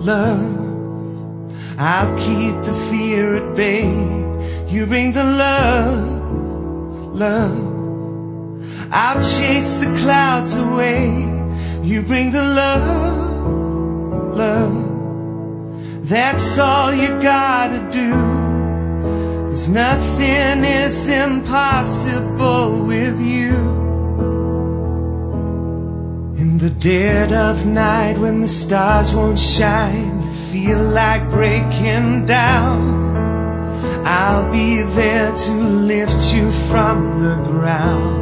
love. I'll keep the fear at bay. You bring the love, love. I'll chase the clouds away. You bring the love, love. That's all you gotta do, 'cause nothing is impossible with you. In the dead of night, when the stars won't shine, you feel like breaking down, I'll be there to lift you from the ground.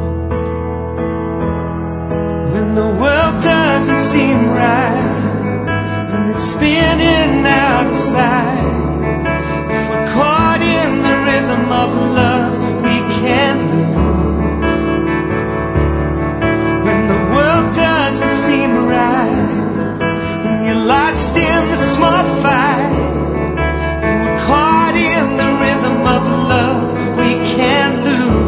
When the world doesn't seem right, and it's spinning out of sight, if we're caught in the rhythm of love, we can't lose. When the world doesn't seem right, and you're lost in the small fight, and we're caught in the rhythm of love, we can't lose.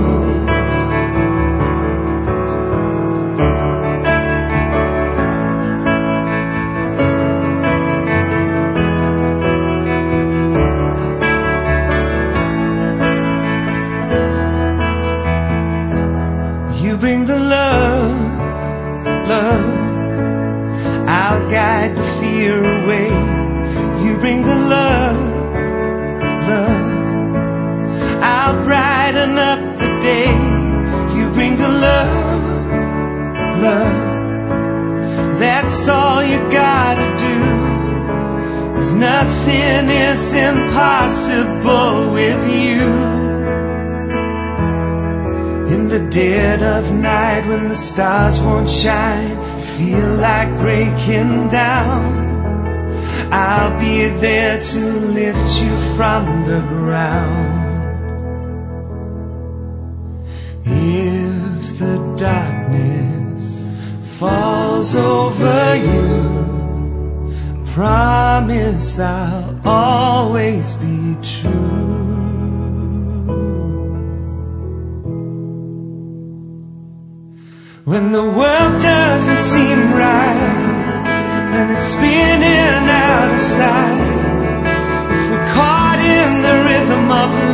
You bring the love, love. I'll guide the fear away. You bring the love, love. I'll brighten up the day. You bring the love, love. That's all you gotta do, 'cause nothing is impossible with you. In the dead of night, when the stars won't shine, feel like breaking down, I'll be there to lift you from the ground. If the darkness falls over you, promise I'll always be true. When the world doesn't seem right, and it's spinning out of sight, if we're caught in the rhythm of